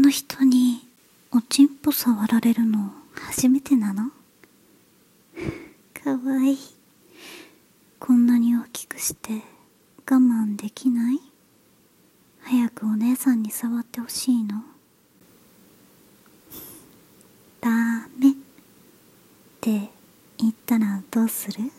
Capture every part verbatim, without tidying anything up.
の人におちんぽ触られるの初めてなの？かわいい。こんなに大きくして我慢できない？早くお姉さんに触ってほしいの？ダメって言ったらどうする？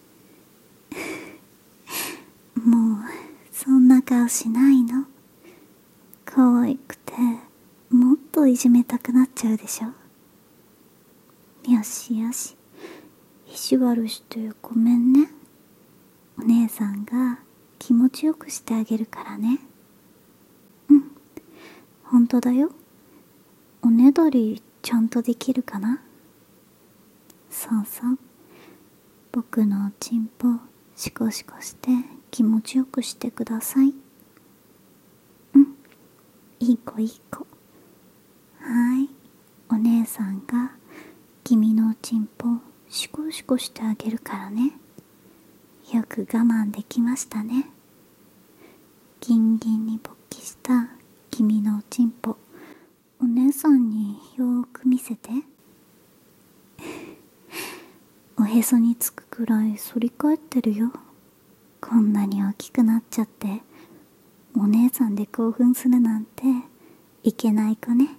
もうそんな顔しないの？可愛くてもっといじめたくなっちゃうでしょ。よしよし、意地悪してごめんね。お姉さんが気持ちよくしてあげるからね。うん、ほんとだよ。おねだりちゃんとできるかな？そうそう、僕のおちんぽシコシコして気持ちよくしてください。うん、いい子いい子。はーい、お姉さんが君のおちんぽシコシコしてあげるからね。よく我慢できましたね。ギンギンに勃起した君のおちんぽ、お姉さんによーく見せて。おへそにつくくらい反り返ってるよ。こんなに大きくなっちゃってお姉さんで興奮するなんていけない子ね。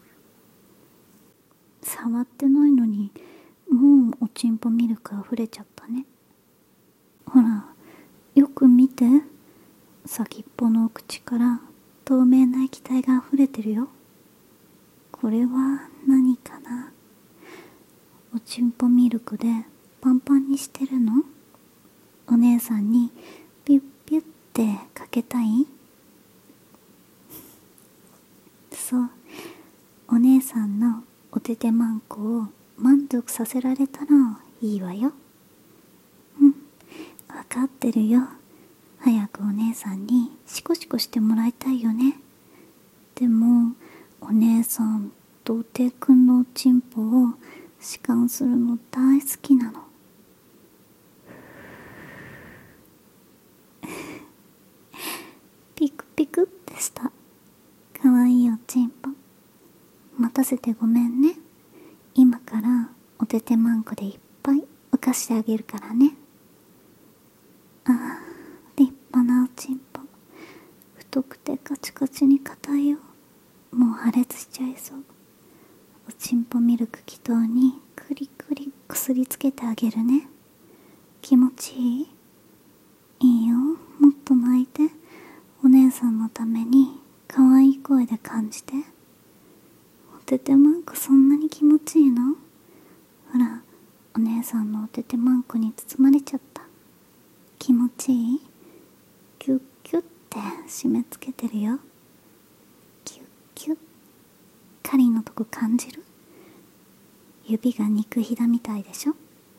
触ってないのにもうおちんぽミルクあふれちゃったね。ほら、よく見て。先っぽのお口から透明な液体があふれてるよ。これは何かな？おちんぽミルクでパンパンにしてるの？お姉さんにピュッピュッってかけたい？そう、お姉さんのおててまんこを満足させられたらいいわよ。うん、わかってるよ。早くお姉さんにシコシコしてもらいたいよね。でもお姉さんとおていくんのおちんぽを弛緩するの大好きなの。ピクピクってしたかわいいおちんぽ。待たせてごめんね。今からおててまんこでいっぱい浮かしてあげるからね。ああ、立派なおちんぽ。太くてカチカチに硬いよ。もう破裂しちゃいそう。おちんぽミルク気筒にクリクリこすりつけてあげるね。気持ちいい？いいよ、もっと泣いて。お姉さんのために可愛い声で感じて。おててまんこそんなに気持ちいいの？ほら、お姉さんのおててまんこに包まれちゃった。気持ちいい？キュッキュッって締め付けてるよ。キュッキュッ。狩りのとこ感じる？指が肉ひだみたいでしょ？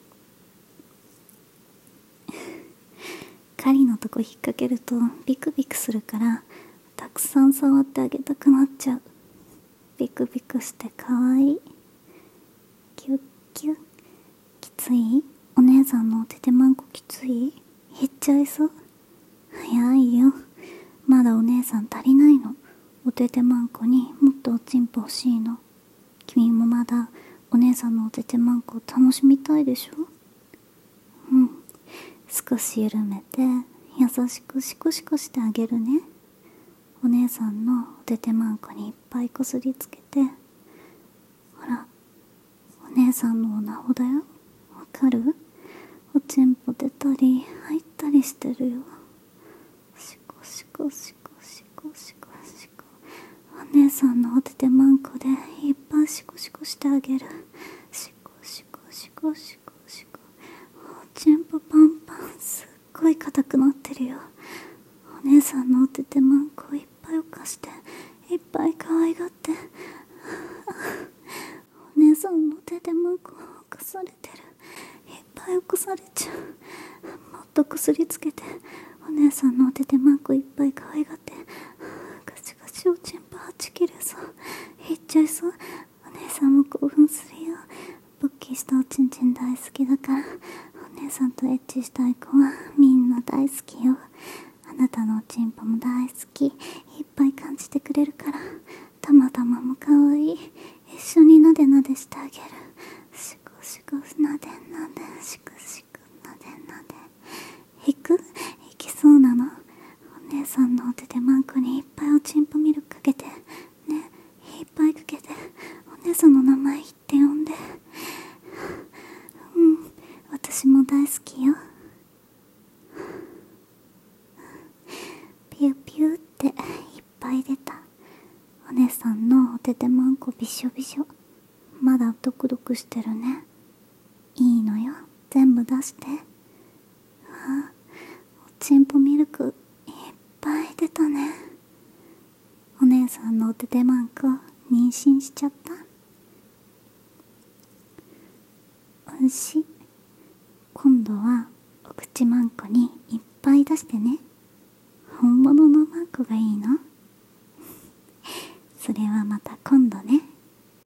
狩りのとこ引っ掛けるとビクビクするからたくさん触ってあげたくなっちゃう。ビクビクしてかわいい。キュッキュッ。きつい？お姉さんのおててまんこきつい？減っちゃいそう。早いよ、まだお姉さん足りないの。おててまんこにもっとおちんぽ欲しいの。君もまだお姉さんのおててまんこ楽しみたいでしょ？うん、少し緩めて優しくシコシコしてあげるね。お姉さんのおててまんこにいっぱいこすりつけて。ほら、お姉さんのおなほだよ。わかる？おちんぽ出たり入ったりしてるよ。シコシコシコシコシコシコ。お姉さんのおててまんこでいっぱいシコシコしてあげる。シコシコシコシコシコ。おちんぽパンパンすっごい硬くなってるよ。お姉さんのおててまんこをいっぱい浮かしていっぱい可愛がって。お姉さんのおててまんこを浮かされてる。いっぱい起こされちゃう。もっとこすりつけてお姉さんのおててまんこいっぱい可愛がって。ガチガチおちんぽはち切れそう。いっちゃいそう。お姉さんも興奮するよ。勃起したおちんちん大好きだから、お姉さんとエッチしたい子はみんな大好きよ。あなたのおちんぽも大好き。いっぱい感じてくれるから、たまっ頭もかわいい。一緒になでなでしてあげる。しこしこなでなで、しくしくなでなで。引く？引きそうなの？お姉さんのお手でマンコにいっぱいおちんぽミルクかけて。ね、いっぱいかけて。お姉さんの名前言って呼んで。うん、私も大好きよ。ピューピューっていっぱい出た。お姉さんのお手手マンコびしょびしょ。まだドクドクしてるね。いいのよ、全部出して。あ、おちんぽミルクいっぱい出たね。お姉さんのお手手マンコ妊娠しちゃった。おいしい。今度はお口マンコにいっぱい出してね。本物のマンコがいいの？それはまた今度ね。